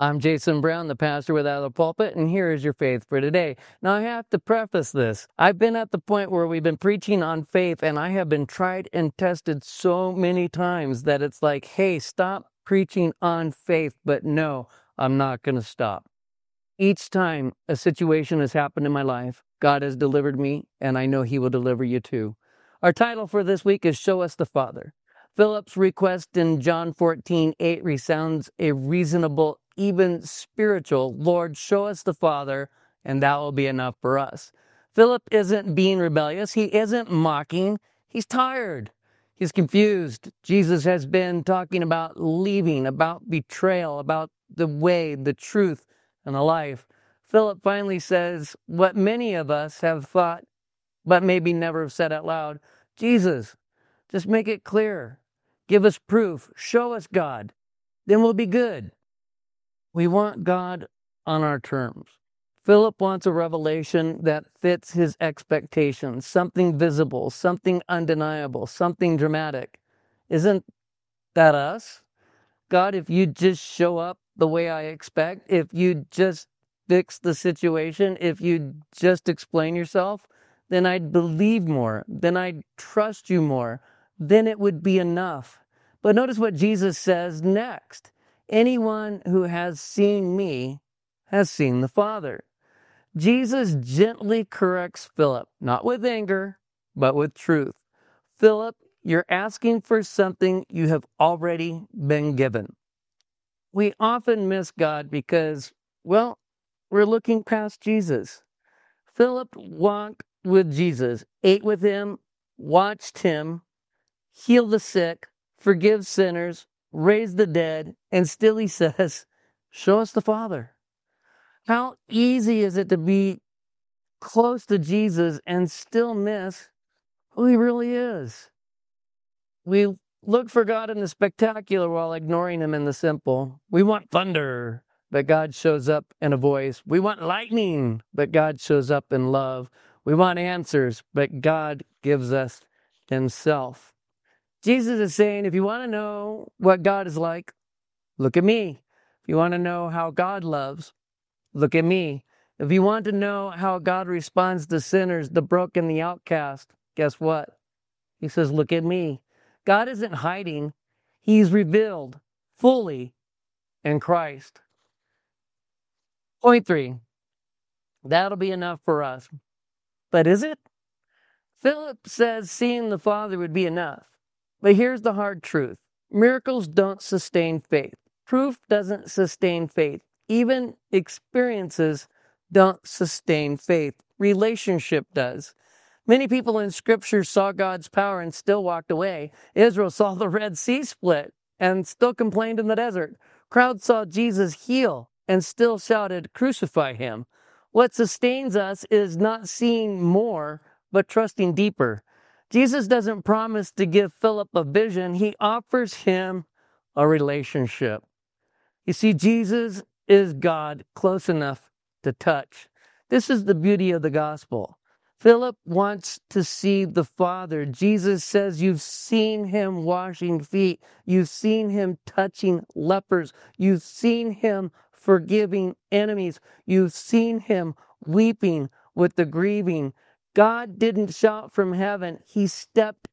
I'm Jason Brown, the pastor without a pulpit, and here is your faith for today. Now, I have to preface this. I've been at the point where we've been preaching on faith, and I have been tried and tested so many times that it's like, hey, stop preaching on faith. But no, I'm not going to stop. Each time a situation has happened in my life, God has delivered me, and I know He will deliver you too. Our title for this week is Show Us the Father. Philip's request in John 14:8 resounds a reasonable, even spiritual, Lord, show us the Father, and that will be enough for us. Philip isn't being rebellious. He isn't mocking. He's tired. He's confused. Jesus has been talking about leaving, about betrayal, about the way, the truth, and the life. Philip finally says what many of us have thought, but maybe never have said out loud. Jesus, just make it clear. Give us proof. Show us God. Then we'll be good. We want God on our terms. Philip wants a revelation that fits his expectations, something visible, something undeniable, something dramatic. Isn't that us? God, if you just show up the way I expect, if you just fix the situation, if you just explain yourself, then I'd believe more, then I'd trust you more, then it would be enough. But notice what Jesus says next. Anyone who has seen me has seen the Father. Jesus gently corrects Philip, not with anger, but with truth. Philip, you're asking for something you have already been given. We often miss God because, well, we're looking past Jesus. Philip walked with Jesus, ate with him, watched him, heal the sick, forgive sinners, raise the dead, and still he says, show us the Father. How easy is it to be close to Jesus and still miss who he really is? We look for God in the spectacular while ignoring him in the simple. We want thunder, but God shows up in a voice. We want lightning, but God shows up in love. We want answers, but God gives us himself. Jesus is saying, if you want to know what God is like, look at me. If you want to know how God loves, look at me. If you want to know how God responds to sinners, the broken, the outcast, guess what? He says, look at me. God isn't hiding. He's revealed fully in Christ. Point 3. That'll be enough for us. But is it? Philip says seeing the Father would be enough. But here's the hard truth. Miracles don't sustain faith. Proof doesn't sustain faith. Even experiences don't sustain faith. Relationship does. Many people in Scripture saw God's power and still walked away. Israel saw the Red Sea split and still complained in the desert. Crowds saw Jesus heal and still shouted, crucify him. What sustains us is not seeing more, but trusting deeper. Jesus doesn't promise to give Philip a vision. He offers him a relationship. You see, Jesus is God close enough to touch. This is the beauty of the gospel. Philip wants to see the Father. Jesus says you've seen him washing feet. You've seen him touching lepers. You've seen him forgiving enemies. You've seen him weeping with the grieving. God didn't shout from heaven. He stepped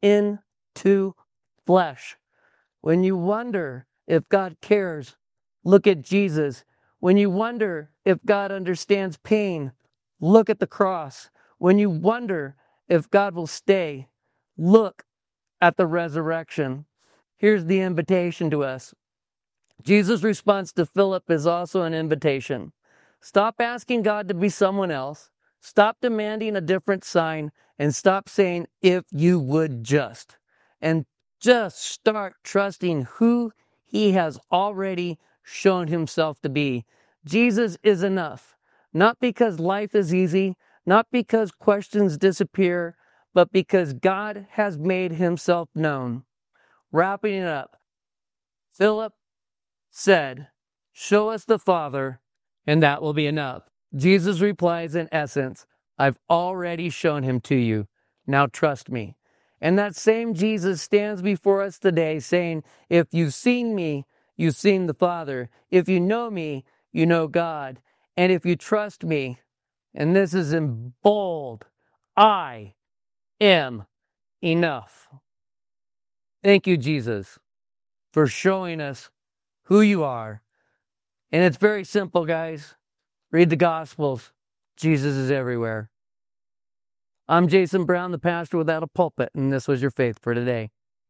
into flesh. When you wonder if God cares, look at Jesus. When you wonder if God understands pain, look at the cross. When you wonder if God will stay, look at the resurrection. Here's the invitation to us. Jesus' response to Philip is also an invitation. Stop asking God to be someone else. Stop demanding a different sign, and stop saying, if you would just. And just start trusting who he has already shown himself to be. Jesus is enough. Not because life is easy, not because questions disappear, but because God has made himself known. Wrapping it up, Philip said, show us the Father, and that will be enough. Jesus replies in essence, I've already shown him to you. Now trust me. And that same Jesus stands before us today saying, if you've seen me, you've seen the Father. If you know me, you know God. And if you trust me, and this is in bold, I am enough. Thank you, Jesus, for showing us who you are. And it's very simple, guys. Read the Gospels. Jesus is everywhere. I'm Jason Brown, the pastor without a pulpit, and this was your faith for today.